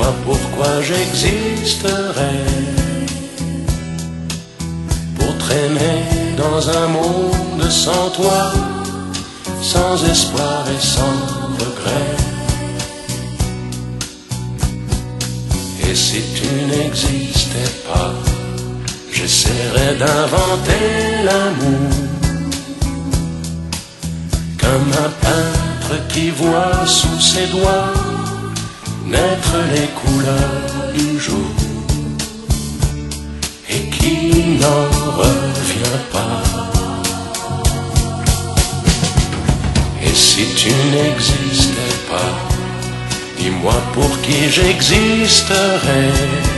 Dis-moi pourquoi j'existerais pour traîner dans un monde sans toi, sans espoir et sans regret. Et si tu n'existais pas, j'essaierais d'inventer l'amour, comme un peintre qui voit sous ses doigts naître les couleurs du jour et qui n'en revient pas. Et si tu n'existais pas, dis-moi pour qui j'existerais.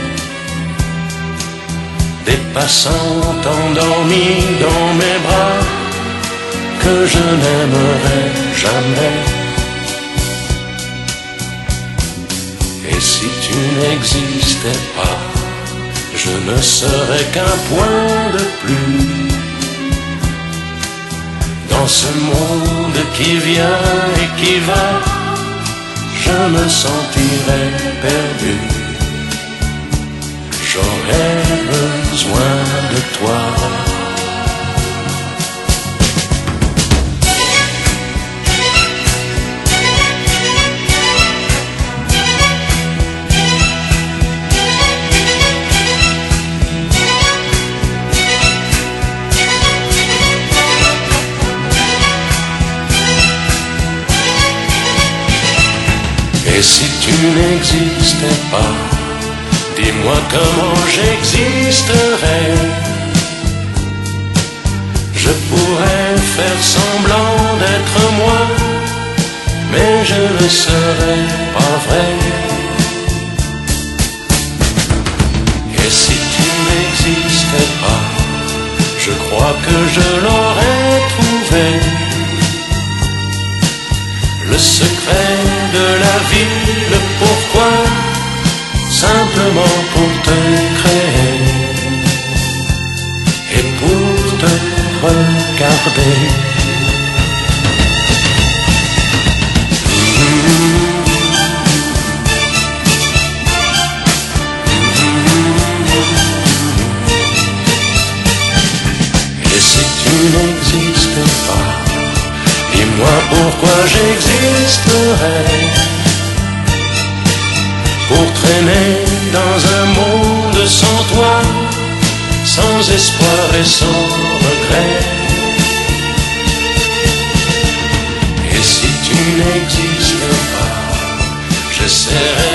Des passants endormis dans mes bras que je n'aimerais jamais. Et si tu n'existais pas, je ne serais qu'un point de plus dans ce monde qui vient et qui va. Je me sentirais perdu. J'aurais besoin de toi. Et si tu n'existais pas, dis-moi comment j'existerais. Je pourrais faire semblant d'être moi, mais je ne serais pas vrai. Et si tu n'existais pas, je crois que je l'aurais trouvé. Le secret de la vie, le pourquoi, simplement pour te créer et pour te regarder. Et si tu n'existais pas, dis-moi pourquoi j'existerais pour traîner dans un monde sans toi, sans espoir et sans regret. Et si tu n'existais pas, j'essaierais